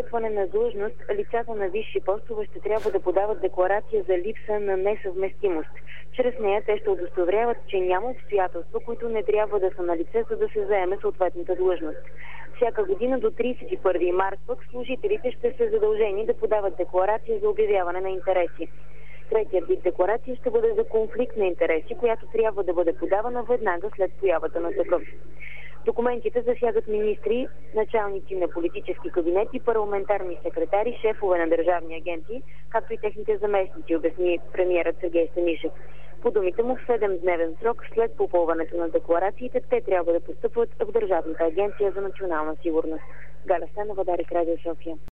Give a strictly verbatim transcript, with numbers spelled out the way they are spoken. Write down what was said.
постъпване на длъжност лицата на висши постове ще трябва да подават декларация за липса на несъвместимост. Чрез нея те ще удостоверяват, че няма обстоятелства, които не трябва да са налице, за да се заеме съответната длъжност. Всяка година до тридесет и първи март пък служителите ще са задължени да подават декларация за обявяване на интереси. Третият вид декларация ще бъде за конфликт на интереси, която трябва да бъде подавана веднага след появата на такъв. Документите засягат министри, началници на политически кабинети, парламентарни секретари, шефове на държавни агенции, както и техните заместници, обясни премиерът Сергей Станишев. По думите му, в седемдневен срок след попълването на декларациите, те трябва да постъпват в Държавната агенция за национална сигурност. Галя Станова, Дарик, Радио София.